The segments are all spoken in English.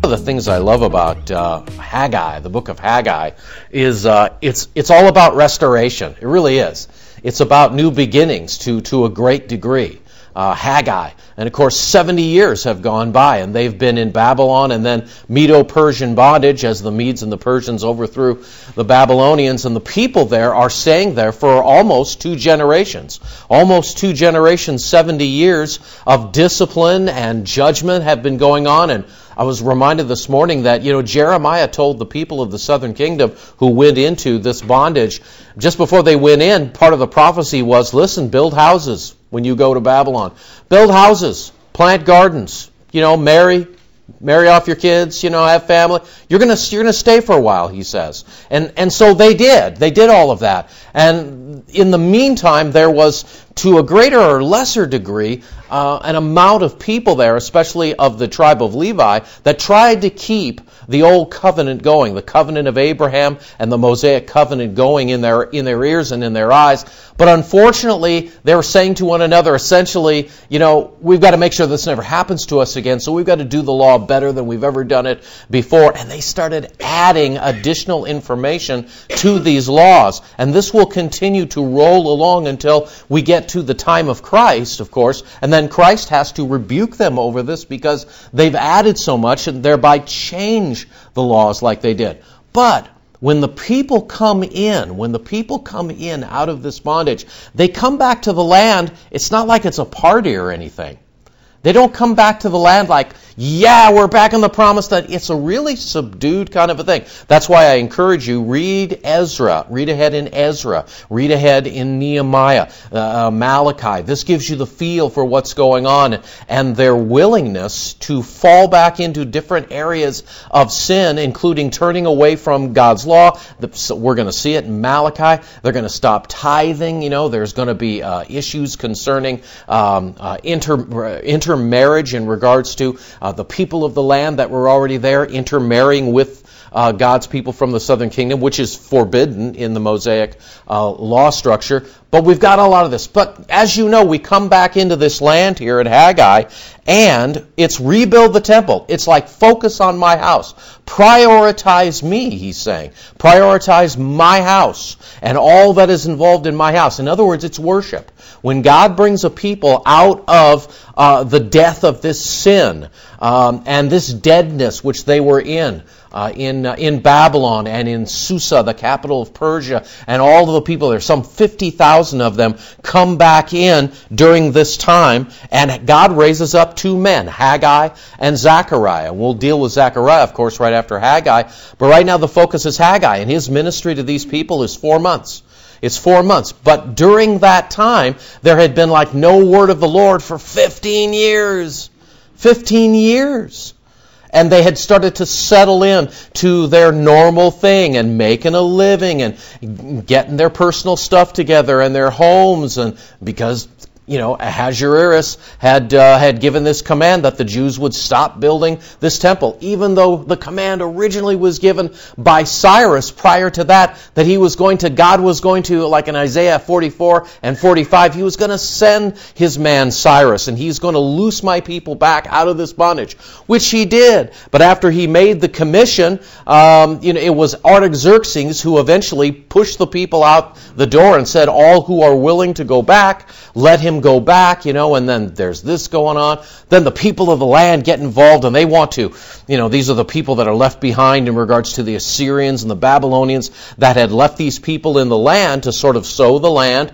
of the things I love about Haggai, the book of Haggai, is it's all about restoration. It really is. It's about new beginnings to a great degree. Haggai. And of course, 70 years have gone by, and they've been in Babylon and then Medo-Persian bondage as the Medes and the Persians overthrew the Babylonians. And the people there are staying there for almost 2 generations. Almost 2 generations, 70 years of discipline and judgment have been going on. And I was reminded this morning that, Jeremiah told the people of the southern kingdom who went into this bondage, just before they went in, part of the prophecy was, listen, build houses when you go to Babylon. Build houses, plant gardens, marry off your kids, have family. You're gonna stay for a while, he says. And so they did. They did all of that. And in the meantime, there was, to a greater or lesser degree, an amount of people there, especially of the tribe of Levi, that tried to keep the old covenant going, the covenant of Abraham and the Mosaic covenant going in their ears and in their eyes. But unfortunately, they were saying to one another, essentially, we've got to make sure this never happens to us again, so we've got to do the law better than we've ever done it before. And they started adding additional information to these laws. And this will continue to roll along until we get to the time of Christ, of course, and then Christ has to rebuke them over this because they've added so much and thereby change the laws like they did. But when the people come in out of this bondage, they come back to the land. It's not like it's a party or anything. They don't come back to the land like, yeah, we're back in the promised land. It's a really subdued kind of a thing. That's why I encourage you, read Ezra. Read ahead in Ezra. Read ahead in Nehemiah, Malachi. This gives you the feel for what's going on and their willingness to fall back into different areas of sin, including turning away from God's law. We're going to see it in Malachi. They're going to stop tithing. There's going to be issues concerning intermarriage in regards to the people of the land that were already there intermarrying with God's people from the southern kingdom, which is forbidden in the Mosaic law structure. But we've got a lot of this. But as you know, we come back into this land here at Haggai, and it's rebuild the temple. It's like focus on my house. Prioritize me, he's saying. Prioritize my house and all that is involved in my house. In other words, it's worship. When God brings a people out of the death of this sin and this deadness which they were in Babylon and in Susa, the capital of Persia, and all of the people, there's some 50,000 of them, come back in during this time, and God raises up 2 men, Haggai and Zechariah. We'll deal with Zechariah, of course, right after Haggai, but right now the focus is Haggai, and his ministry to these people is 4 months. It's 4 months. But during that time, there had been like no word of the Lord for 15 years. 15 years. And they had started to settle in to their normal thing and making a living and getting their personal stuff together and their homes. And because, Ahasuerus had given this command that the Jews would stop building this temple, even though the command originally was given by Cyrus prior to that God was going to, like in Isaiah 44 and 45, he was going to send his man Cyrus, and he's going to loose my people back out of this bondage, which he did. But after he made the commission, it was Artaxerxes who eventually pushed the people out the door and said, all who are willing to go back, let him go back, and then there's this going on. Then the people of the land get involved, and they want to, these are the people that are left behind in regards to the Assyrians and the Babylonians that had left these people in the land to sort of sow the land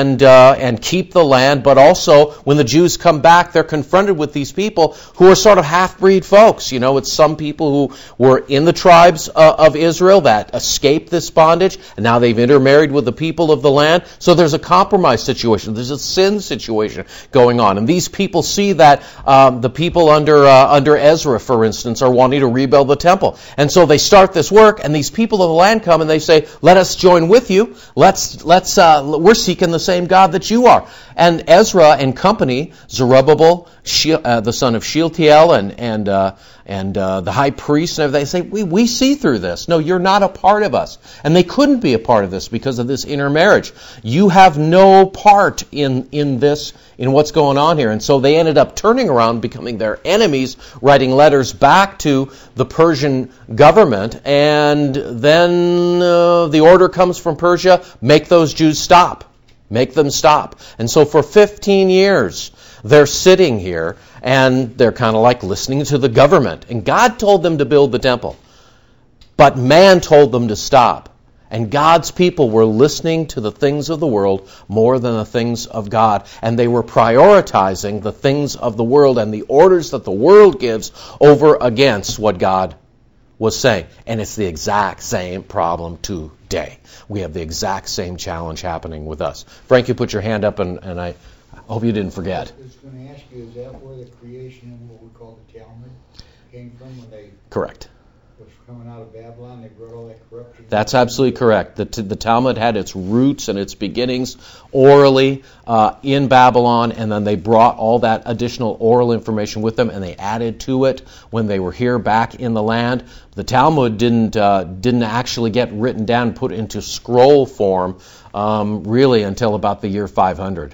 and keep the land. But also, when the Jews come back, they're confronted with these people who are sort of half-breed folks. It's some people who were in the tribes of Israel that escaped this bondage, and now they've intermarried with the people of the land. So there's a compromise situation. There's a sin situation going on. And these people see that the people under Ezra, for instance, are wanting to rebuild the temple. And so they start this work, and these people of the land come and they say, let us join with you. We're seeking the same God that you are. And Ezra and company, Zerubbabel, the son of Shealtiel, and the high priest, and everything, they say, we see through this. No, you're not a part of us. And they couldn't be a part of this because of this intermarriage. You have no part in in what's going on here. And so they ended up turning around, becoming their enemies, writing letters back to the Persian government. And then the order comes from Persia, make those Jews stop. Make them stop. And so for 15 years, they're sitting here, and they're kind of like listening to the government. And God told them to build the temple, but man told them to stop. And God's people were listening to the things of the world more than the things of God. And they were prioritizing the things of the world and the orders that the world gives over against what God was saying. And it's the exact same problem today. We have the exact same challenge happening with us. Frank, you put your hand up, and I hope you didn't forget. I was going to ask you, is that where the creation of what we call the Talmud came from when they... Correct. Was coming out of Babylon, they brought all that corruption? That's absolutely correct. The Talmud had its roots and its beginnings orally in Babylon, and then they brought all that additional oral information with them, and they added to it when they were here back in the land. The Talmud didn't actually get written down, put into scroll form, really until about the year 500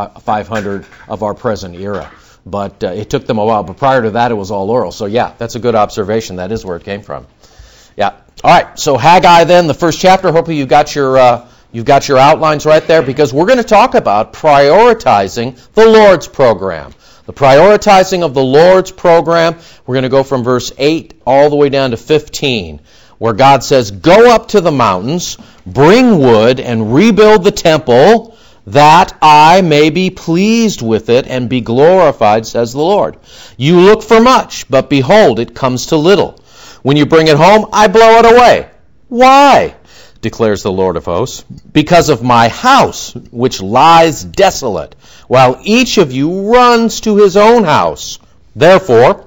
of our present era. But it took them a while. But prior to that, it was all oral. So yeah, that's a good observation. That is where it came from. Yeah. All right. So Haggai, then the first chapter. Hopefully you've got your outlines right there, because we're going to talk about prioritizing the Lord's program. The prioritizing of the Lord's program. We're going to go from verse 8 all the way down to 15, where God says, "Go up to the mountains, bring wood, and rebuild the temple, that I may be pleased with it and be glorified, says the Lord. You look for much, but behold, it comes to little. When you bring it home, I blow it away. Why? Declares the Lord of hosts. Because of my house, which lies desolate, while each of you runs to his own house. Therefore,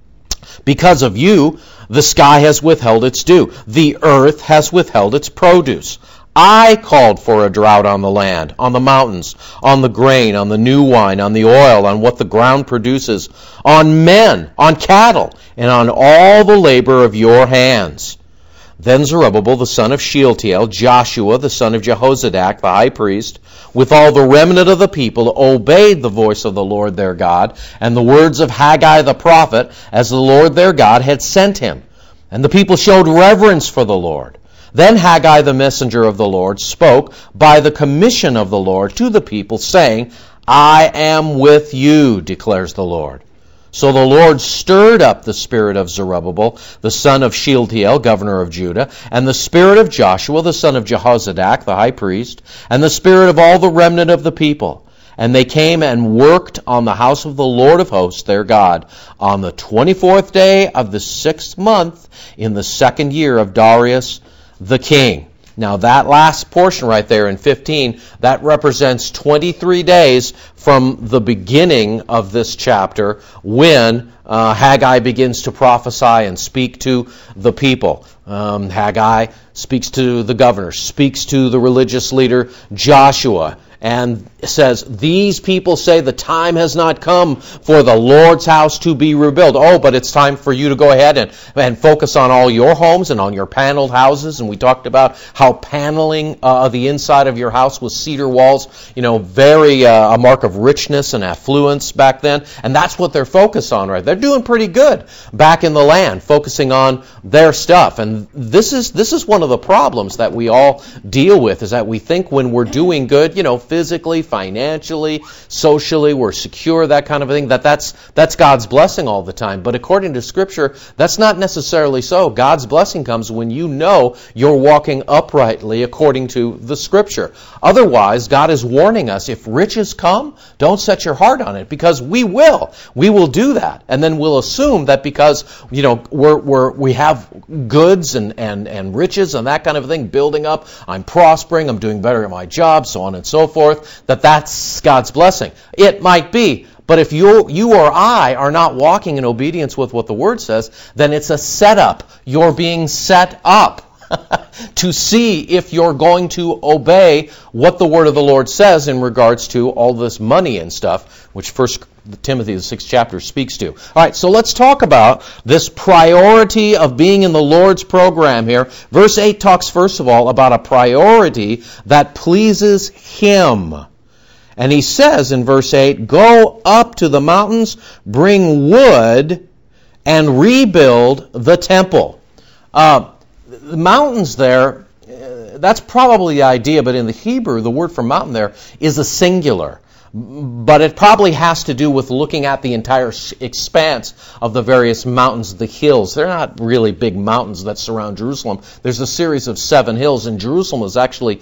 because of you, the sky has withheld its dew. The earth has withheld its produce. I called for a drought on the land, on the mountains, on the grain, on the new wine, on the oil, on what the ground produces, on men, on cattle, and on all the labor of your hands." Then Zerubbabel the son of Shealtiel, Joshua the son of Jehozadak the high priest, with all the remnant of the people, obeyed the voice of the Lord their God, and the words of Haggai the prophet, as the Lord their God had sent him. And the people showed reverence for the Lord. Then Haggai the messenger of the Lord spoke by the commission of the Lord to the people, saying, "I am with you, declares the Lord." So the Lord stirred up the spirit of Zerubbabel, the son of Shealtiel, governor of Judah, and the spirit of Joshua, the son of Jehozadak, the high priest, and the spirit of all the remnant of the people. And they came and worked on the house of the Lord of hosts, their God, on the 24th day of the 6th month, in the 2nd year of Darius the king. Now that last portion right there in 15, that represents 23 days from the beginning of this chapter, when Haggai begins to prophesy and speak to the people. Haggai speaks to the governor, speaks to the religious leader Joshua, and says, "These people say the time has not come for the Lord's house to be rebuilt." Oh, but it's time for you to go ahead and focus on all your homes and on your paneled houses. And we talked about how paneling the inside of your house with cedar walls, very a mark of richness and affluence back then. And that's what they're focused on, right? They're doing pretty good back in the land, focusing on their stuff. And this is one of the problems that we all deal with, is that we think when we're doing good, physically, financially, socially, we're secure, that kind of a thing, that's God's blessing all the time. But according to Scripture, that's not necessarily so. God's blessing comes when you know you're walking uprightly according to the Scripture. Otherwise, God is warning us, if riches come, don't set your heart on it, because we will. We will do that. And then we'll assume that because, we have goods and riches and that kind of thing building up, I'm prospering, I'm doing better at my job, so on and so forth, that's God's blessing. It might be, but if you or I are not walking in obedience with what the Word says, then it's a setup. You're being set up to see if you're going to obey what the Word of the Lord says in regards to all this money and stuff, which 1 Timothy, the 6th chapter, speaks to. All right, so let's talk about this priority of being in the Lord's program here. Verse 8 talks, first of all, about a priority that pleases Him. And he says in verse 8, go up to the mountains, bring wood, and rebuild the temple. The mountains there, that's probably the idea, but in the Hebrew, the word for mountain there is a singular. But it probably has to do with looking at the entire expanse of the various mountains, the hills. They're not really big mountains that surround Jerusalem. There's a series of 7 hills, and Jerusalem is actually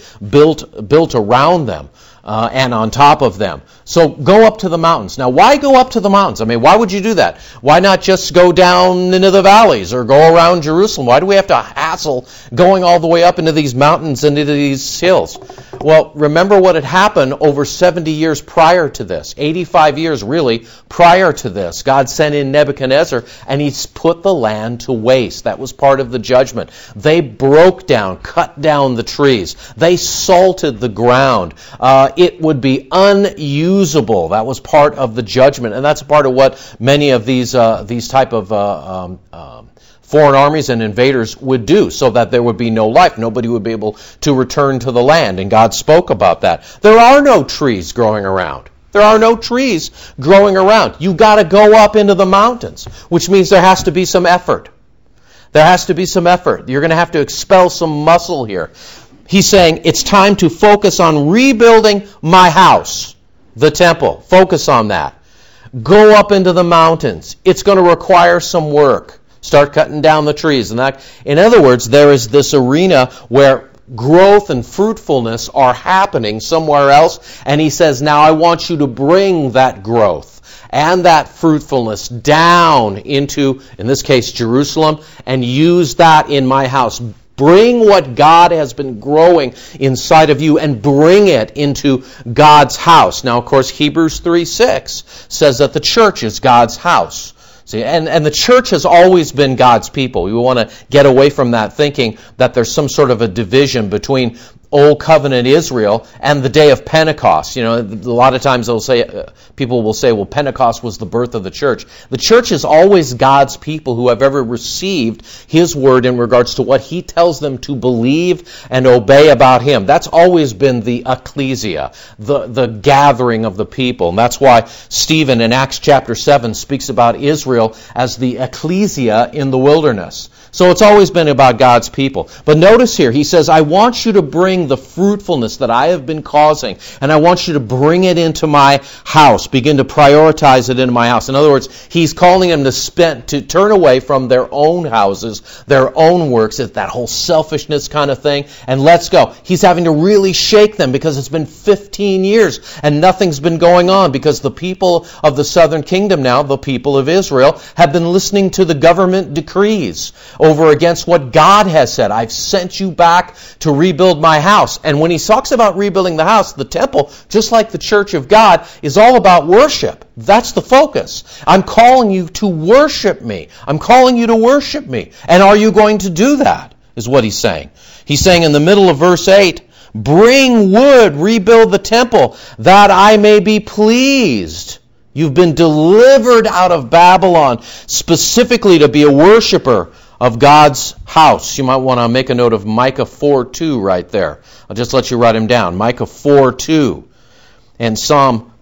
built around them and on top of them. So go up to the mountains. Now, why go up to the mountains? I mean, why would you do that? Why not just go down into the valleys or go around Jerusalem? Why do we have to hassle going all the way up into these mountains and into these hills? Well, remember what had happened over 70 years prior to this, 85 years really prior to this. God sent in Nebuchadnezzar and he put the land to waste. That was part of the judgment. They broke down, cut down the trees. They salted the ground. It would be unusable. That was part of the judgment, and that's part of what many of these type of foreign armies and invaders would do, so that there would be no life. Nobody would be able to return to the land, and God spoke about that. There are no trees growing around. There are no trees growing around. You've got to go up into the mountains, which means there has to be some effort. There has to be some effort. You're going to have to expel some muscle here. He's saying it's time to focus on rebuilding my house, the temple. Focus on that. Go up into the mountains. It's going to require some work. Start cutting down the trees. And in other words, there is this arena where growth and fruitfulness are happening somewhere else. And he says, now I want you to bring that growth and that fruitfulness down into, in this case, Jerusalem, and use that in my house. Bring what God has been growing inside of you and bring it into God's house. Now, of course, Hebrews 3:6 says that the church is God's house. See, and the church has always been God's people. We want to get away from that thinking that there's some sort of a division between Old Covenant Israel and the day of Pentecost. You know, a lot of times people will say, well, Pentecost was the birth of the church. The church is always God's people who have ever received His word in regards to what He tells them to believe and obey about Him. That's always been the ecclesia, the gathering of the people. And that's why Stephen in Acts chapter 7 speaks about Israel as the ecclesia in the wilderness. So it's always been about God's people. But notice here, he says, I want you to bring the fruitfulness that I have been causing, and I want you to bring it into my house. Begin to prioritize it into my house. In other words, he's calling them to turn away from their own houses, their own works. It's that whole selfishness kind of thing, and let's go. He's having to really shake them because it's been 15 years and nothing's been going on because the people of the southern kingdom now, the people of Israel, have been listening to the government decrees over against what God has said. I've sent you back to rebuild my house. And when he talks about rebuilding the house, the temple, just like the church of God, is all about worship. That's the focus. I'm calling you to worship me. I'm calling you to worship me. And are you going to do that? Is what he's saying. He's saying in the middle of verse 8, bring wood, rebuild the temple, that I may be pleased. You've been delivered out of Babylon specifically to be a worshiper of God's house. You might want to make a note of Micah 4:2 right there. I'll just let you write them down. Micah 4:2 and Psalm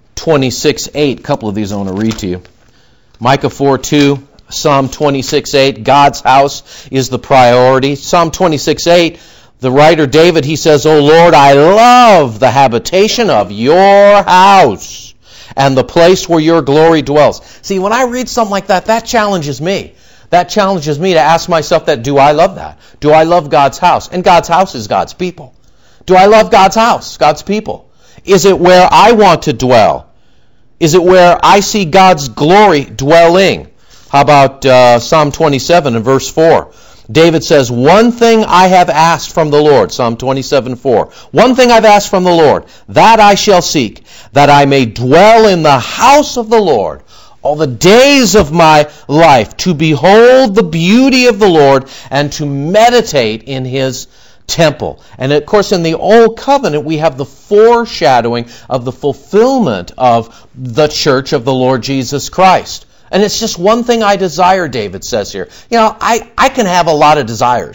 26:8. A couple of these I want to read to you. Micah 4:2, Psalm 26:8. God's house is the priority. Psalm 26:8, the writer David, he says, O Lord, I love the habitation of your house and the place where your glory dwells. See, when I read something like that, that challenges me. That challenges me to ask myself that, do I love that? Do I love God's house? And God's house is God's people. Do I love God's house, God's people? Is it where I want to dwell? Is it where I see God's glory dwelling? How about Psalm 27 and verse 4? David says, one thing I have asked from the Lord, Psalm 27:4. One thing I've asked from the Lord, that I shall seek, that I may dwell in the house of the Lord all the days of my life, to behold the beauty of the Lord and to meditate in His temple. And of course, in the Old Covenant, we have the foreshadowing of the fulfillment of the church of the Lord Jesus Christ. And it's just one thing I desire, David says here. You know, I can have a lot of desires.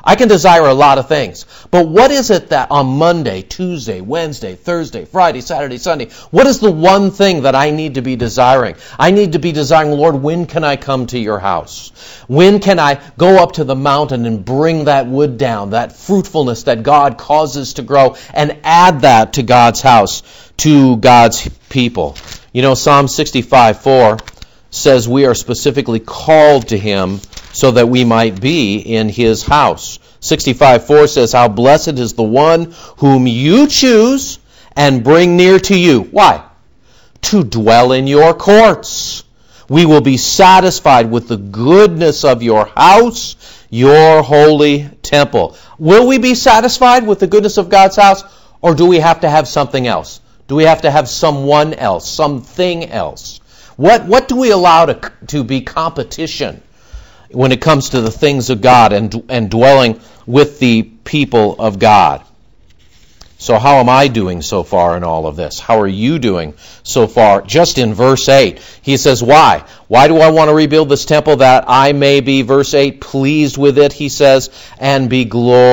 I can desire a lot of things. But what is it that on Monday, Tuesday, Wednesday, Thursday, Friday, Saturday, Sunday, what is the one thing that I need to be desiring? I need to be desiring, Lord, when can I come to your house? When can I go up to the mountain and bring that wood down, that fruitfulness that God causes to grow, and add that to God's house, to God's people? You know, Psalm 65:4 says we are specifically called to him so that we might be in his house. 65:4 says, how blessed is the one whom you choose and bring near to you. Why? To dwell in your courts. We will be satisfied with the goodness of your house, your holy temple. Will we be satisfied with the goodness of God's house, or do we have to have something else? Do we have to have someone else, something else? What do we allow to be competition when it comes to the things of God and dwelling with the people of God? So how am I doing so far in all of this? How are you doing so far? Just in verse 8, he says, why? Why do I want to rebuild this temple? That I may be, verse 8, pleased with it, he says, and be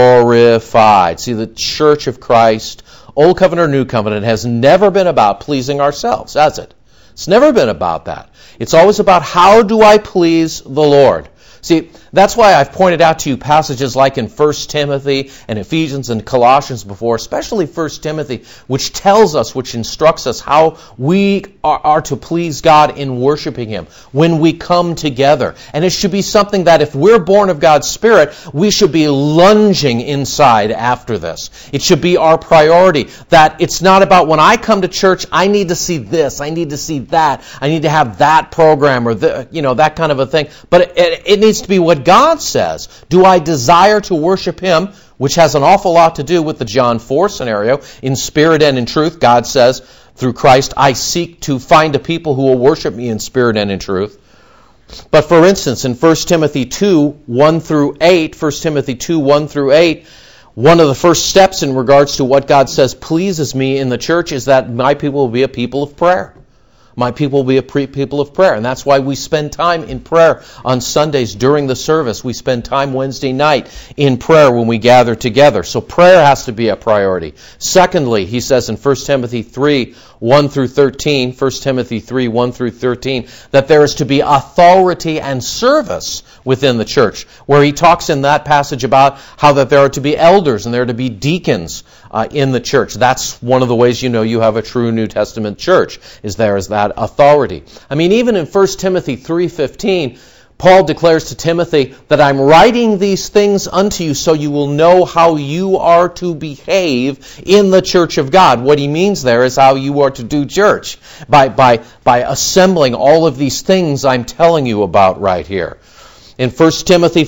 glorified. See, the Church of Christ, Old Covenant or New Covenant, has never been about pleasing ourselves, has it? It's never been about that. It's always about how do I please the Lord. See, that's why I've pointed out to you passages like in 1 Timothy and Ephesians and Colossians before, especially 1 Timothy, which tells us, which instructs us how we are to please God in worshiping him when we come together. And it should be something that if we're born of God's Spirit, we should be lunging inside after this. It should be our priority, that it's not about when I come to church, I need to see this, I need to see that, I need to have that program or that kind of a thing. But it needs to be what God says. Do I desire to worship him, which has an awful lot to do with the John 4 scenario. In spirit and in truth, God says, through Christ, I seek to find a people who will worship me in spirit and in truth. But for instance, in 1 Timothy 2, 1 through 8, 1 Timothy 2, 1 through 8, one of the first steps in regards to what God says pleases me in the church is that my people will be a people of prayer. My people will be a people of prayer. And that's why we spend time in prayer on Sundays during the service. We spend time Wednesday night in prayer when we gather together. So prayer has to be a priority. Secondly, he says in 1 Timothy 3, 1 through 13, 1 Timothy 3, 1 through 13, that there is to be authority and service within the church, where he talks in that passage about how that there are to be elders and there are to be deacons in the church. That's one of the ways you know you have a true New Testament church, is there is that authority. I mean, even in 1 Timothy 3:15, Paul declares to Timothy that I'm writing these things unto you so you will know how you are to behave in the church of God. What he means there is how you are to do church by assembling all of these things I'm telling you about right here. In 1 Timothy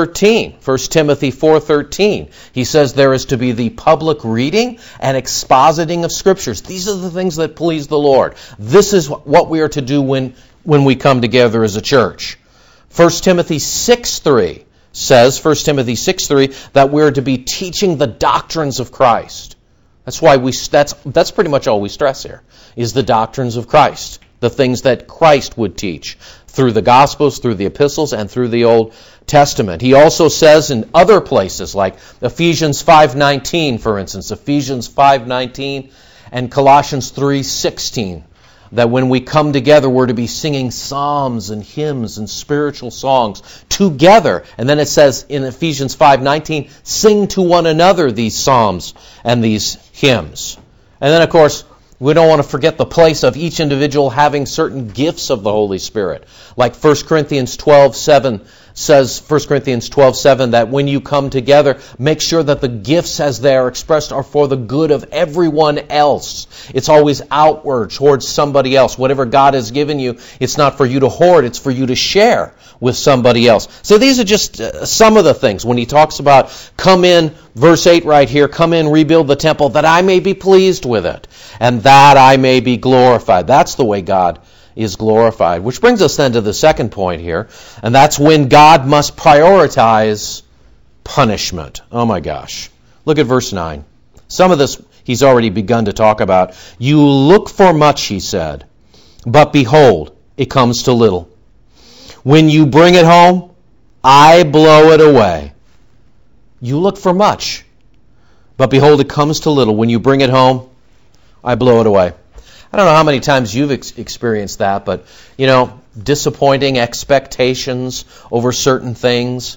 4:13, he says there is to be the public reading and expositing of Scriptures. These are the things that please the Lord. This is what we are to do when we come together as a church. 1 Timothy 6:3 says, 1 Timothy 6:3, that we're to be teaching the doctrines of Christ. That's why that's pretty much all we stress here, is the doctrines of Christ, the things that Christ would teach through the Gospels, through the epistles, and through the Old Testament. He also says in other places, like Ephesians 5:19, for instance, Ephesians 5:19 and Colossians 3:16, that when we come together, we're to be singing psalms and hymns and spiritual songs together. And then it says in Ephesians 5:19, sing to one another these psalms and these hymns. And then, of course, we don't want to forget the place of each individual having certain gifts of the Holy Spirit. Like 1 Corinthians 12:7 says, 1 Corinthians 12:7, that when you come together, make sure that the gifts as they are expressed are for the good of everyone else. It's always outward towards somebody else. Whatever God has given you, it's not for you to hoard, it's for you to share with somebody else. So these are just some of the things. When he talks about come in, verse 8 right here, come in, rebuild the temple, that I may be pleased with it, and that I may be glorified. That's the way God is glorified. Which brings us then to the second point here, and that's when God must prioritize punishment. Oh my gosh. Look at verse 9. Some of this he's already begun to talk about. You look for much, he said, but behold, it comes to little. When you bring it home, I blow it away. You look for much, but behold, it comes to little. When you bring it home, I blow it away. I don't know how many times you've experienced that, but, disappointing expectations over certain things.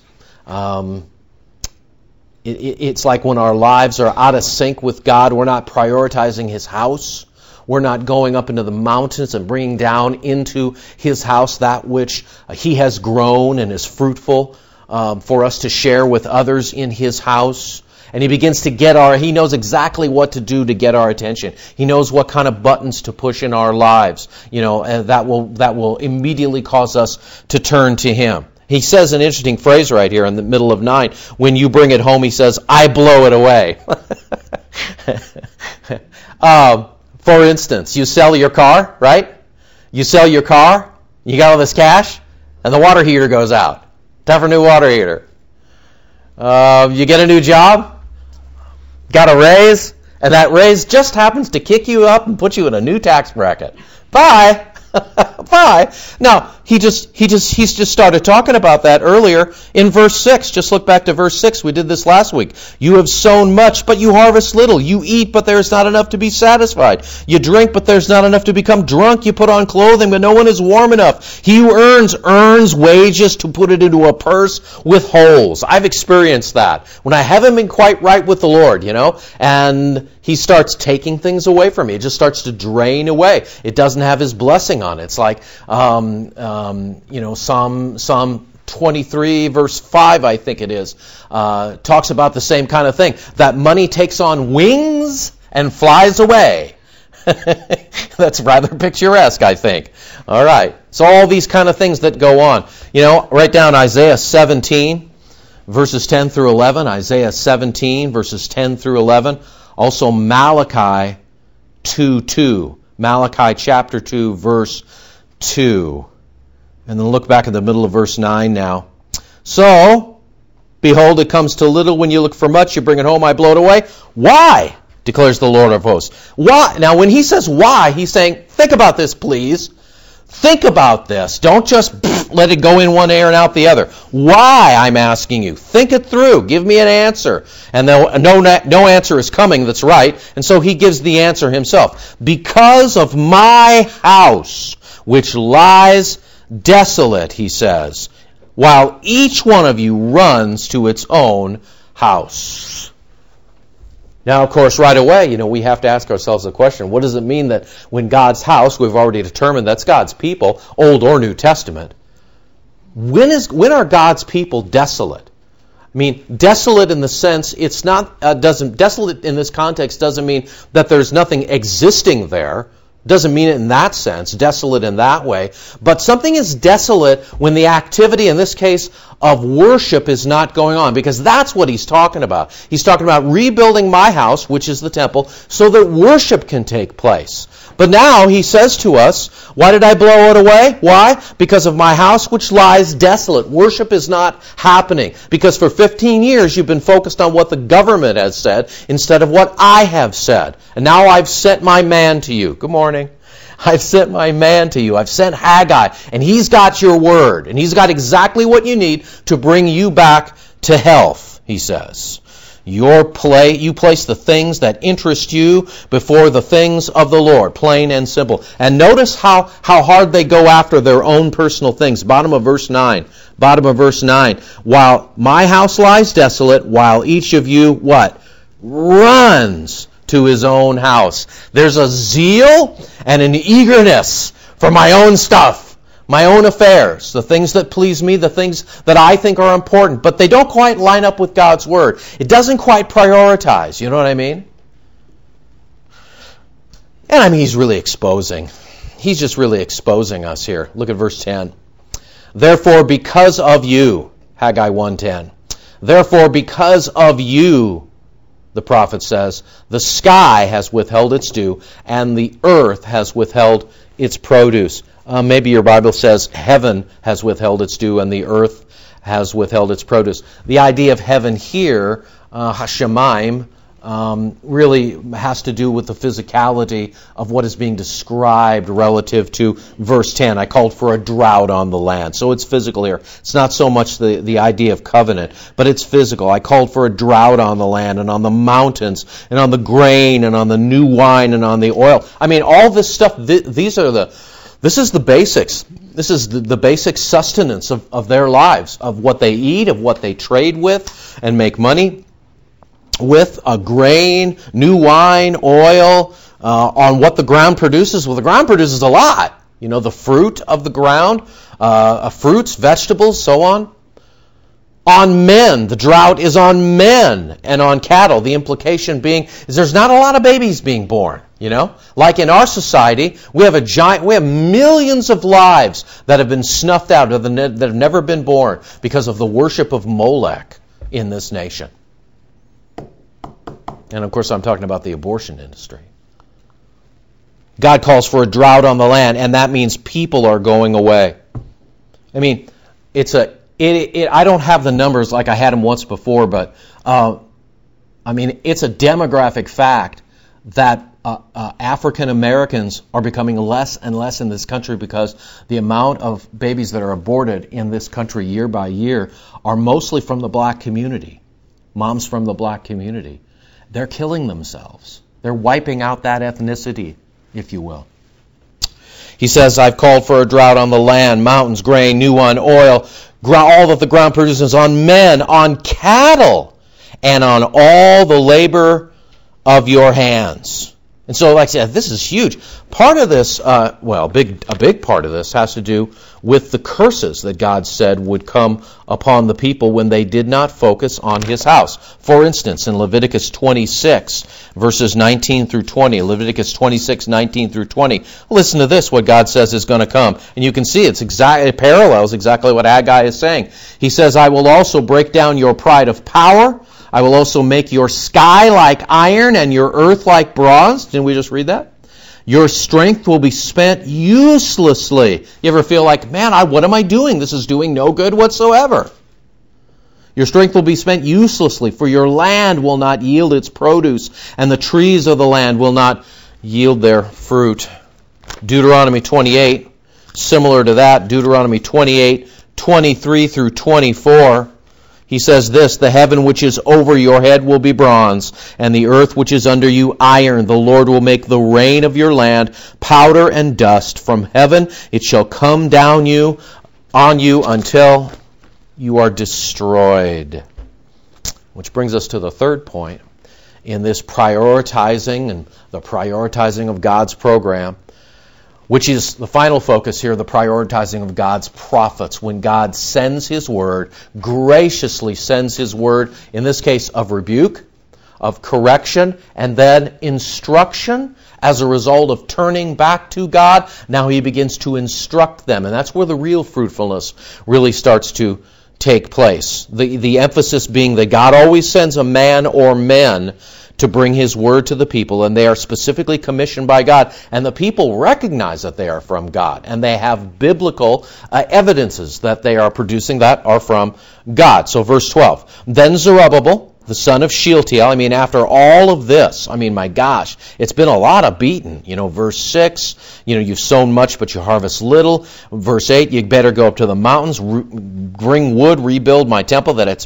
It's like when our lives are out of sync with God, we're not prioritizing His house. We're not going up into the mountains and bringing down into His house that which He has grown and is fruitful for us to share with others in His house. And He begins to He knows exactly what to do to get our attention. He knows what kind of buttons to push in our lives, and that will immediately cause us to turn to Him. He says an interesting phrase right here in the middle of 9. When you bring it home, He says, I blow it away. For instance, you sell your car, right? You sell your car, you got all this cash, and the water heater goes out. Time for a new water heater. You get a new job, got a raise, and that raise just happens to kick you up and put you in a new tax bracket. Bye! Bye. Now, he's just started talking about that earlier in verse 6. Just look back to verse 6. We did this last week. You have sown much, but you harvest little. You eat, but there is not enough to be satisfied. You drink, but there's not enough to become drunk. You put on clothing, but no one is warm enough. He who earns wages to put it into a purse with holes. I've experienced that. When I haven't been quite right with the Lord, and He starts taking things away from me. It just starts to drain away. It doesn't have His blessing on it. It's like, Psalm 23, verse 5, I think it is, talks about the same kind of thing. That money takes on wings and flies away. That's rather picturesque, I think. All right. So all these kind of things that go on. Write down Isaiah 17, verses 10 through 11. Isaiah 17, verses 10 through 11. Also Malachi 2:2. Malachi chapter 2, verse 2. And then look back at the middle of verse 9 now. So, behold, it comes to little when you look for much, you bring it home, I blow it away. Why? Declares the Lord of hosts. Why? Now, when He says why, He's saying, think about this, please. Think about this. Don't just let it go in one ear and out the other. Why, I'm asking you. Think it through. Give me an answer. And no answer is coming that's right. And so He gives the answer Himself. Because of my house, which lies desolate, He says, while each one of you runs to its own house. Now, of course, right away, we have to ask ourselves the question, what does it mean that when God's house, we've already determined that's God's people, Old or New Testament, when are God's people desolate? I mean, desolate in the sense, it's not, desolate in this context doesn't mean that there's nothing existing there. Doesn't mean it in that sense, desolate in that way. But something is desolate when the activity, in this case, of worship is not going on. Because that's what He's talking about. He's talking about rebuilding my house, which is the temple, so that worship can take place. But now He says to us, why did I blow it away? Why? Because of my house which lies desolate. Worship is not happening. Because for 15 years you've been focused on what the government has said instead of what I have said. And now I've sent my man to you. Good morning. I've sent my man to you. I've sent Haggai. And he's got your word. And he's got exactly what you need to bring you back to health, he says. You place the things that interest you before the things of the Lord, plain and simple. And notice how hard they go after their own personal things. Bottom of verse 9. While my house lies desolate, while each of you, what? Runs to his own house. There's a zeal and an eagerness for my own stuff. My own affairs, the things that please me, the things that I think are important, but they don't quite line up with God's Word. It doesn't quite prioritize, you know what I mean? And I mean, He's really exposing. He's just really exposing us here. Look at verse 10. Therefore, because of you, Haggai 1:10. Therefore, because of you, the prophet says, the sky has withheld its dew, and the earth has withheld its produce. Maybe your Bible says heaven has withheld its dew and the earth has withheld its produce. The idea of heaven here, Hashemayim, really has to do with the physicality of what is being described relative to verse 10. I called for a drought on the land. So it's physical here. It's not so much the idea of covenant, but it's physical. I called for a drought on the land and on the mountains and on the grain and on the new wine and on the oil. I mean, all this stuff, this is the basics. This is the basic sustenance of their lives, of what they eat, of what they trade with and make money with, grain, new wine, oil, on what the ground produces. Well, the ground produces a lot. You know, the fruit of the ground, fruits, vegetables, so on. On men, the drought is on men and on cattle. The implication being is there's not a lot of babies being born. You know, like in our society, we have millions of lives that have been snuffed out, that have never been born because of the worship of Molech in this nation. And of course, I'm talking about the abortion industry. God calls for a drought on the land, and that means people are going away. I mean, I don't have the numbers like I had them once before, but it's a demographic fact that African Americans are becoming less and less in this country because the amount of babies that are aborted in this country year by year are mostly from the black community. Moms from the black community. They're killing themselves. They're wiping out that ethnicity, if you will. He says, I've called for a drought on the land, mountains, grain, new wine, oil, all that the ground produces, on men, on cattle, and on all the labor of your hands. And so, like I said, this is huge. Part of this, a big part of this has to do with the curses that God said would come upon the people when they did not focus on His house. For instance, in Leviticus 26, verses 19 through 20, Leviticus 26, 19 through 20, listen to this, what God says is going to come. And you can see it parallels exactly what Haggai is saying. He says, I will also break down your pride of power. I will also make your sky like iron and your earth like bronze. Didn't we just read that? Your strength will be spent uselessly. You ever feel like, man, what am I doing? This is doing no good whatsoever. Your strength will be spent uselessly, for your land will not yield its produce, and the trees of the land will not yield their fruit. Deuteronomy 28, similar to that, Deuteronomy 28, 23 through 24. He says this, the heaven which is over your head will be bronze, and the earth which is under you iron. The Lord will make the rain of your land powder and dust. From heaven it shall come down on you until you are destroyed. Which brings us to the third point in this prioritizing and the prioritizing of God's program, which is the final focus here, the prioritizing of God's prophets. When God sends His word, graciously sends His word, in this case of rebuke, of correction, and then instruction as a result of turning back to God, now He begins to instruct them. And that's where the real fruitfulness really starts to take place. The emphasis being that God always sends a man or men to bring His word to the people, and they are specifically commissioned by God. And the people recognize that they are from God, and they have biblical evidences that they are producing that are from God. So verse 12, then Zerubbabel, the son of Shealtiel, after all of this, my gosh, it's been a lot of beating. Verse 6, you've sown much, but you harvest little. Verse 8, you better go up to the mountains, bring wood, rebuild my temple, that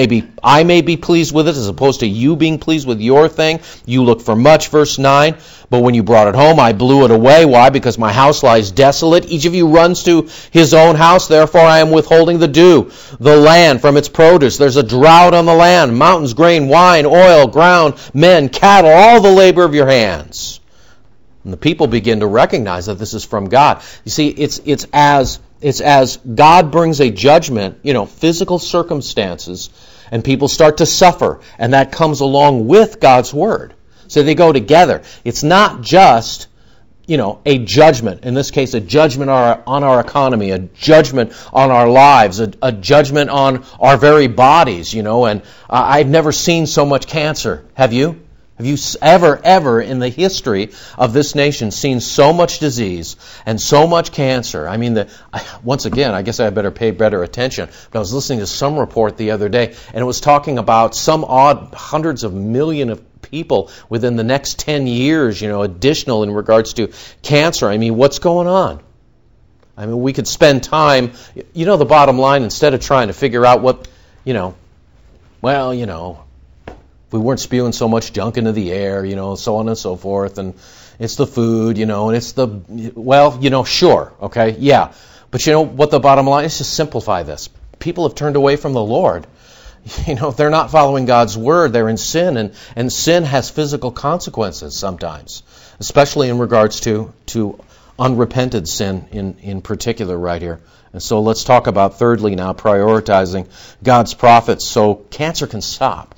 I may be pleased with it, as opposed to you being pleased with your thing. You look for much. Verse 9, but when you brought it home, I blew it away. Why? Because my house lies desolate. Each of you runs to his own house. Therefore I am withholding the dew, the land from its produce. There's a drought on the land. Mountains, grain, wine, oil, ground, men, cattle, all the labor of your hands. And the people begin to recognize that this is from God. You see, it's as God brings a judgment, physical circumstances, and people start to suffer, and that comes along with God's word. So they go together. It's not just, a judgment. In this case, a judgment on our economy, a judgment on our lives, a judgment on our very bodies, And I've never seen so much cancer. Have you? Have you ever in the history of this nation seen so much disease and so much cancer? Once again, I guess I better pay better attention. But I was listening to some report the other day, and it was talking about some odd hundreds of millions of people within the next 10 years, additional in regards to cancer. I mean, what's going on? I mean, we could spend time, the bottom line, instead of trying to figure out what, if we weren't spewing so much junk into the air, so on and so forth, and it's the food, and it's sure, okay, yeah. But what the bottom line is? Just simplify this. People have turned away from the Lord. They're not following God's word. They're in sin, and sin has physical consequences sometimes, especially in regards to unrepented sin in particular right here. And so let's talk about, thirdly now, prioritizing God's prophets so cancer can stop.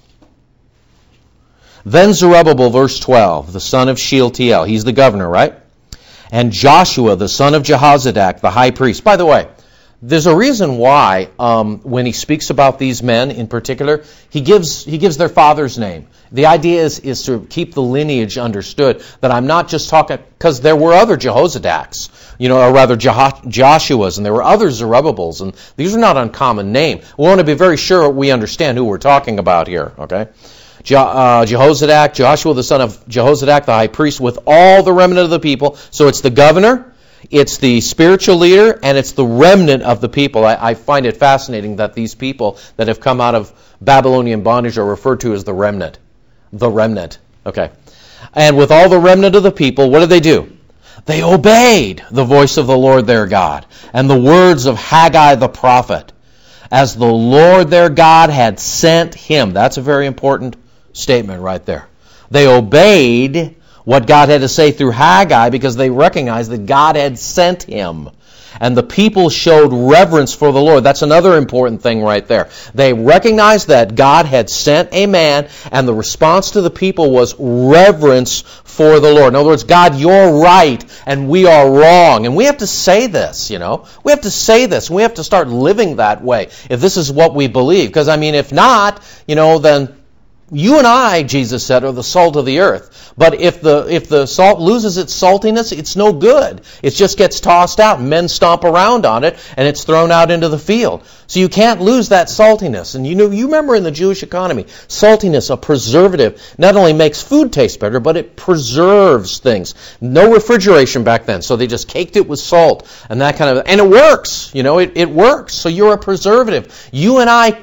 Then Zerubbabel, verse 12, the son of Shealtiel, he's the governor, right? And Joshua, the son of Jehozadak, the high priest. By the way, there's a reason why when he speaks about these men in particular, he gives their father's name. The idea is to keep the lineage understood, that I'm not just talking, because there were other Jehozadaks, or rather Joshuas, and there were other Zerubbabels, and these are not uncommon names. We want to be very sure we understand who we're talking about here, okay? Jehozadak, Joshua the son of Jehozadak, the high priest, with all the remnant of the people. So it's the governor, it's the spiritual leader, and it's the remnant of the people. I find it fascinating that these people that have come out of Babylonian bondage are referred to as the remnant. The remnant. Okay. And with all the remnant of the people, what did they do? They obeyed the voice of the Lord their God and the words of Haggai the prophet, as the Lord their God had sent him. That's a very important statement right there. They obeyed what God had to say through Haggai because they recognized that God had sent him. And the people showed reverence for the Lord. That's another important thing right there. They recognized that God had sent a man, and the response to the people was reverence for the Lord. In other words, God, you're right, and we are wrong. And we have to say this, We have to say this. We have to start living that way if this is what we believe. Because, if not, then you and I, Jesus said, are the salt of the earth. But if the salt loses its saltiness, it's no good. It just gets tossed out. Men stomp around on it, and it's thrown out into the field. So you can't lose that saltiness. And you remember in the Jewish economy, saltiness, a preservative, not only makes food taste better, but it preserves things. No refrigeration back then, so they just caked it with salt and that kind of, and it works. It works. So you're a preservative. You and I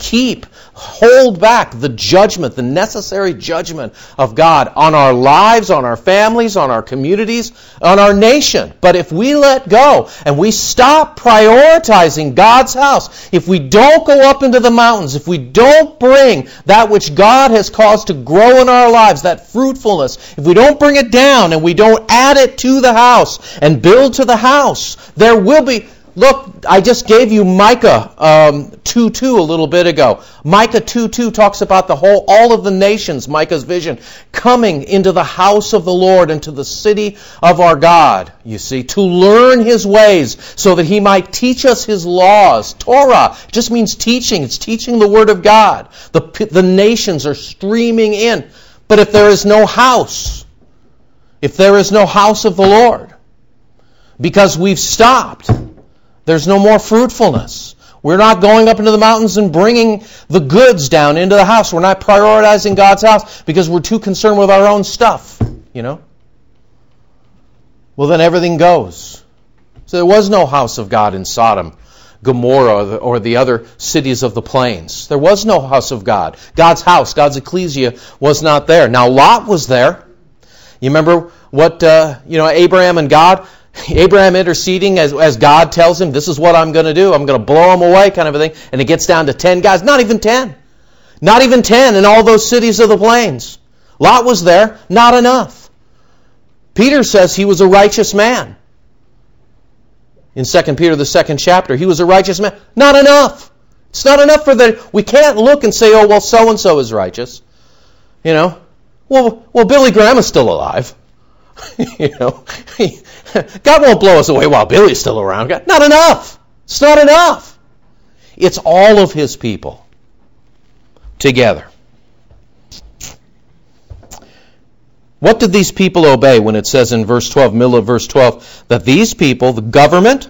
hold back the judgment, the necessary judgment of God on our lives, on our families, on our communities, on our nation. But if we let go and we stop prioritizing God's house, if we don't go up into the mountains, if we don't bring that which God has caused to grow in our lives, that fruitfulness, if we don't bring it down and we don't add it to the house and build to the house, there will be... Look, I just gave you Micah 2:2 a little bit ago. Micah 2:2 talks about all of the nations, Micah's vision, coming into the house of the Lord and to the city of our God, you see, to learn his ways so that he might teach us his laws. Torah just means teaching. It's teaching the word of God. The nations are streaming in. But if there is no house of the Lord, because we've stopped, there's no more fruitfulness. We're not going up into the mountains and bringing the goods down into the house. We're not prioritizing God's house because we're too concerned with our own stuff, Well, then everything goes. So there was no house of God in Sodom, Gomorrah, or the other cities of the plains. There was no house of God. God's house, God's ecclesia, was not there. Now, Lot was there. You remember what, Abraham and God... Abraham interceding as God tells him, this is what I'm going to do. I'm going to blow them away, kind of a thing. And it gets down to 10 guys. Not even 10. Not even 10 in all those cities of the plains. Lot was there. Not enough. Peter says he was a righteous man. In 2 Peter, the 2nd chapter, he was a righteous man. Not enough. It's not enough we can't look and say, oh, well, so-and-so is righteous. Well, Billy Graham is still alive. God won't blow us away while Billy's still around. Not enough. It's not enough. It's all of his people together. What did these people obey when it says in verse 12, middle of verse 12, that these people, the government,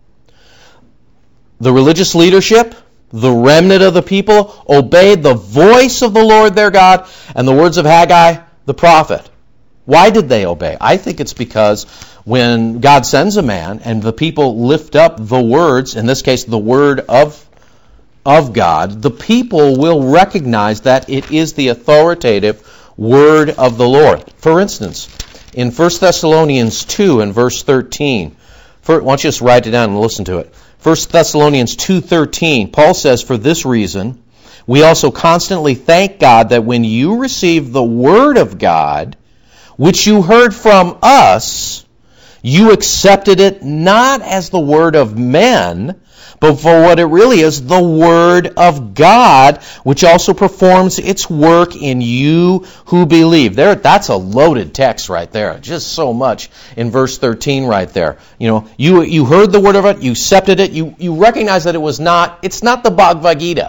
the religious leadership, the remnant of the people, obeyed the voice of the Lord their God and the words of Haggai the prophet. Why did they obey? I think it's because when God sends a man and the people lift up the words, in this case the word of God, the people will recognize that it is the authoritative word of the Lord. For instance, in 1 Thessalonians 2 and verse 13, why don't you just write it down and listen to it. 1 Thessalonians 2:13, Paul says, "For this reason, we also constantly thank God that when you received the word of God, which you heard from us, you accepted it not as the word of men, but for what it really is, the word of God, which also performs its work in you who believe." That's a loaded text right there. Just so much in verse 13 right there. You heard the word of it, you accepted it, you recognize that it's not the Bhagavad Gita.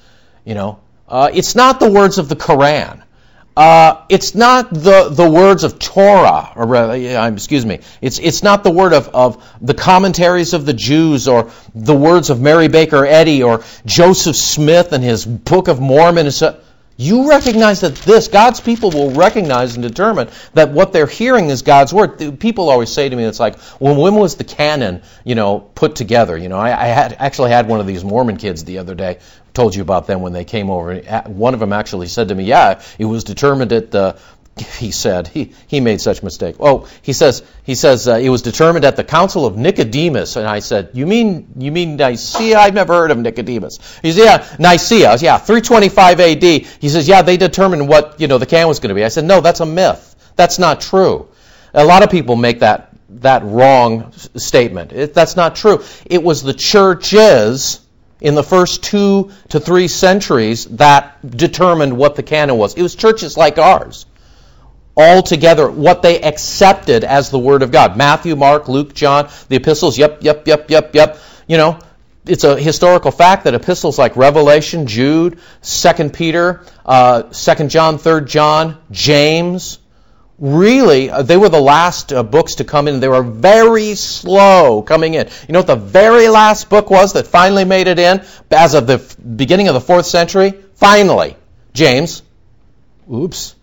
It's not the words of the Quran. It's not the words of Torah, or rather, it's not the word of the commentaries of the Jews, or the words of Mary Baker Eddy, or Joseph Smith and his Book of Mormon. You recognize that God's people will recognize and determine that what they're hearing is God's word. People always say to me, it's like, when was the canon, put together? I actually had one of these Mormon kids the other day. Told you about them when they came over. One of them actually said to me, "Yeah, it was determined at the." He said he made such a mistake. Oh, he says it was determined at the Council of Nicodemus, and I said, "You mean Nicaea? I've never heard of Nicodemus." He said, "Yeah, Nicaea, 325 A.D." He says, "Yeah, they determined what the canon was going to be." I said, "No, that's a myth. That's not true." A lot of people make that wrong statement. That's not true. It was the churches in the first 2 to 3 centuries that determined what the canon was. It was churches like ours, all together, what they accepted as the Word of God. Matthew, Mark, Luke, John, the epistles, yep. It's a historical fact that epistles like Revelation, Jude, 2 Peter, 2 John, 3 John, James, really, they were the last books to come in. They were very slow coming in. You know what the very last book was that finally made it in as of the beginning of the 4th century? Finally, James. Oops.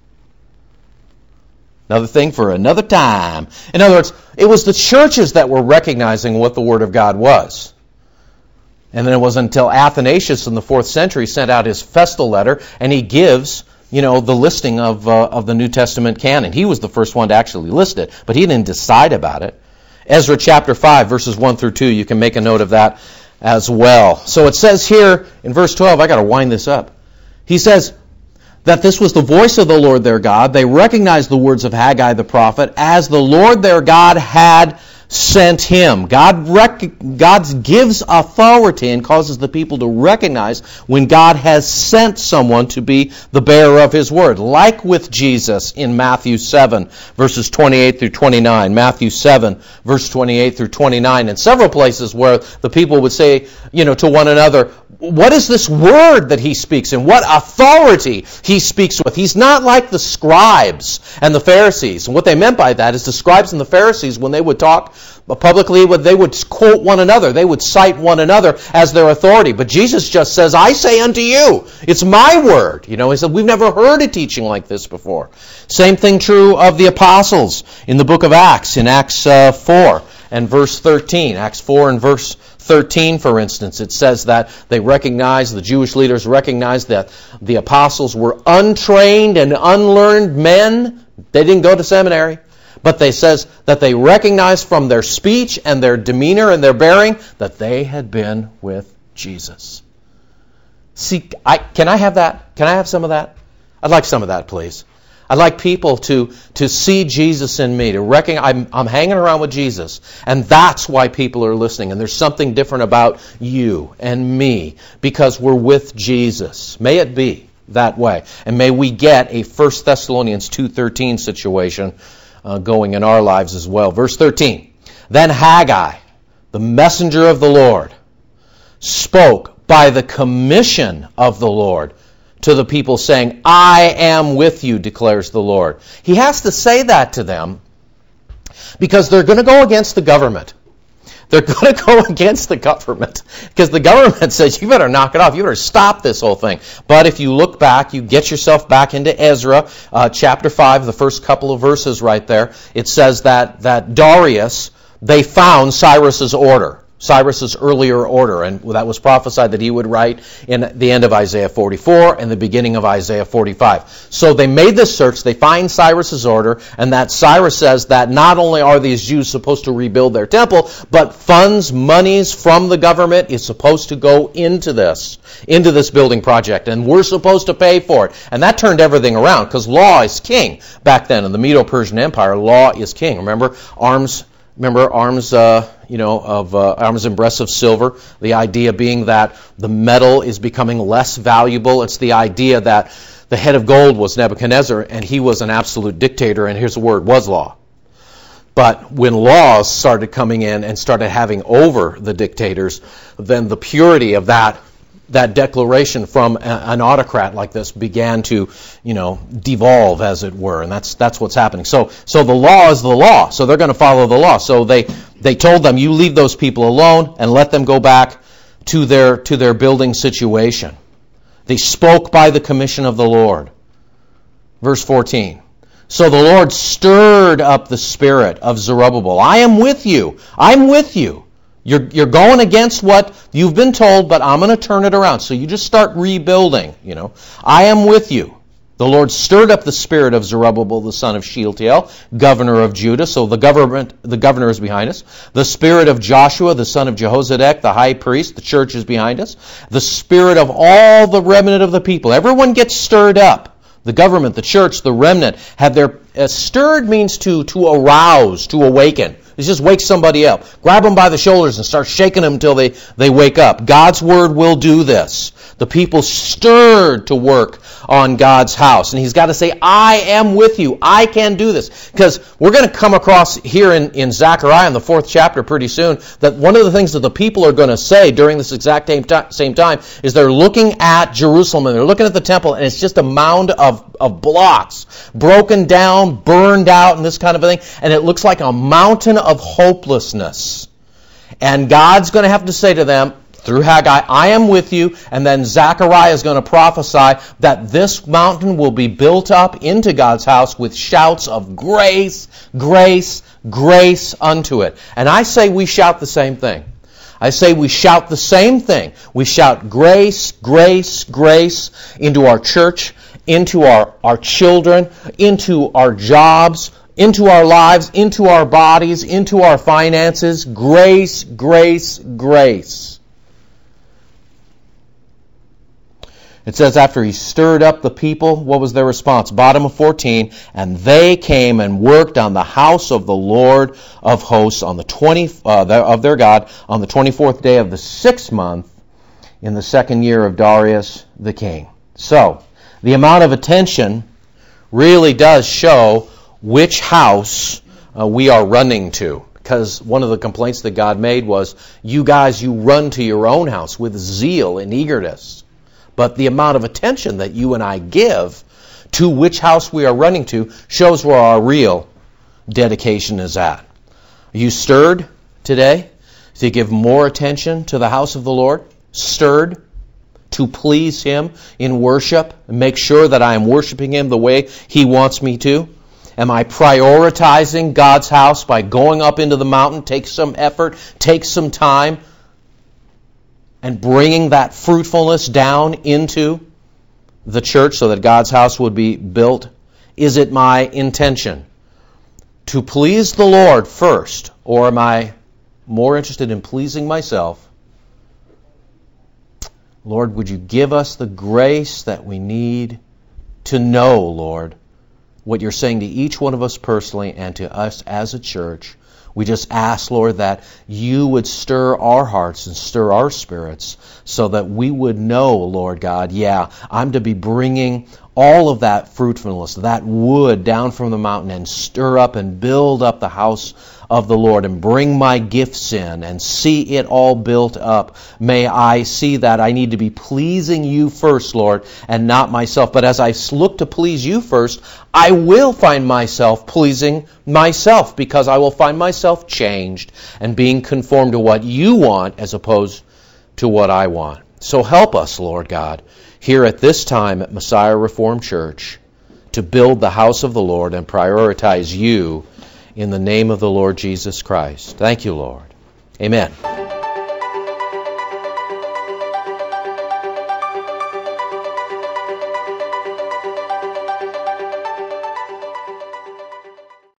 Another thing for another time. In other words, it was the churches that were recognizing what the Word of God was. And then it wasn't until Athanasius in the 4th century sent out his Festal letter, and he gives the listing of the New Testament canon. He was the first one to actually list it, but he didn't decide about it. Ezra chapter 5, verses 1 through 2, you can make a note of that as well. So it says here in verse 12, I got to wind this up. He says that this was the voice of the Lord their God. They recognized the words of Haggai the prophet as the Lord their God had sent him. God gives authority and causes the people to recognize when God has sent someone to be the bearer of his word. Like with Jesus in Matthew 7, verses 28 through 29. Matthew 7, verse 28 through 29. And several places where the people would say, to one another, what is this word that he speaks in? What authority he speaks with? He's not like the scribes and the Pharisees. And what they meant by that is the scribes and the Pharisees, when they would talk publicly, they would quote one another. They would cite one another as their authority. But Jesus just says, I say unto you, it's my word. He said, we've never heard a teaching like this before. Same thing true of the apostles in the book of Acts, in Acts 4 and verse 13. Acts 4 and verse 13, for instance, it says that the Jewish leaders recognized that the apostles were untrained and unlearned men. They didn't go to seminary. But they says that they recognized from their speech and their demeanor and their bearing that they had been with Jesus. See, can I have that? Can I have some of that? I'd like some of that, please. I'd like people to see Jesus in me, to recognize I'm hanging around with Jesus, and that's why people are listening. And there's something different about you and me because we're with Jesus. May it be that way, and may we get a 1 Thessalonians 2:13 situation going in our lives as well. Verse 13. Then Haggai, the messenger of the Lord, spoke by the commission of the Lord to the people, saying, I am with you, declares the Lord. He has to say that to them because they're going to go against the government. They're going to go against the government because the government says, you better knock it off. You better stop this whole thing. But if you look back, you get yourself back into Ezra, chapter 5, the first couple of verses right there. It says that Darius, they found Cyrus's order. Cyrus's earlier order, and that was prophesied that he would write in the end of Isaiah 44 and the beginning of Isaiah 45. So they made this search, they find Cyrus's order, and that Cyrus says that not only are these Jews supposed to rebuild their temple, but funds, monies from the government is supposed to go into this building project, and we're supposed to pay for it. And that turned everything around, because law is king back then in the Medo-Persian Empire. Law is king. Remember arms and breasts of silver. The idea being that the metal is becoming less valuable. It's the idea that the head of gold was Nebuchadnezzar, and he was an absolute dictator, and his word was law. But when laws started coming in and started having over the dictators, then the purity of that declaration from an autocrat like this began to, devolve, as it were, and that's what's happening. So the law is the law, so they're going to follow the law. So they told them, you leave those people alone and let them go back to their building situation. They spoke by the commission of the Lord. Verse 14. So the Lord stirred up the spirit of Zerubbabel. I am with you. I'm with you. You're going against what you've been told, but I'm going to turn it around. So you just start rebuilding, I am with you. The Lord stirred up the spirit of Zerubbabel, the son of Shealtiel, governor of Judah. So the governor is behind us. The spirit of Joshua, the son of Jehozadak, the high priest, the church is behind us. The spirit of all the remnant of the people. Everyone gets stirred up. The government, the church, the remnant have their... stirred means to arouse, to awaken. It's just wake somebody up. Grab them by the shoulders and start shaking them until they wake up. God's word will do this. The people stirred to work on God's house. And he's got to say, I am with you. I can do this. Because we're going to come across here in Zechariah in the 4th chapter pretty soon that one of the things that the people are going to say during this exact same time is they're looking at Jerusalem and they're looking at the temple and it's just a mound of blocks, broken down, burned out, and this kind of a thing. And it looks like a mountain of hopelessness. And God's going to have to say to them, through Haggai, I am with you, and then Zechariah is going to prophesy that this mountain will be built up into God's house with shouts of grace, grace, grace unto it. And I say we shout the same thing. I say we shout the same thing. We shout grace, grace, grace into our church, into our children, into our jobs, into our lives, into our bodies, into our finances. Grace, grace, grace. It says after he stirred up the people, what was their response? Bottom of 14, and they came and worked on the house of the Lord of hosts on the of their God on the 24th day of the 6th month in the 2nd year of Darius the king. So, the amount of attention really does show which house we are running to. Because one of the complaints that God made was, you guys, you run to your own house with zeal and eagerness. But the amount of attention that you and I give to which house we are running to shows where our real dedication is at. Are you stirred today to give more attention to the house of the Lord? Stirred to please Him in worship and make sure that I am worshiping Him the way He wants me to? Am I prioritizing God's house by going up into the mountain? Take some effort, take some time, and bringing that fruitfulness down into the church so that God's house would be built? Is it my intention to please the Lord first, or am I more interested in pleasing myself? Lord, would you give us the grace that we need to know, Lord, what you're saying to each one of us personally and to us as a church. We just ask, Lord, that you would stir our hearts and stir our spirits so that we would know, Lord God, I'm to be bringing all of that fruitfulness, that wood down from the mountain and stir up and build up the house of the Lord and bring my gifts in and see it all built up. May I see that I need to be pleasing you first, Lord, and not myself. But as I look to please you first, I will find myself pleasing myself, because I will find myself changed and being conformed to what you want as opposed to what I want. So help us, Lord God, here at this time at Messiah Reformed Church, to build the house of the Lord and prioritize you in the name of the Lord Jesus Christ. Thank you, Lord. Amen.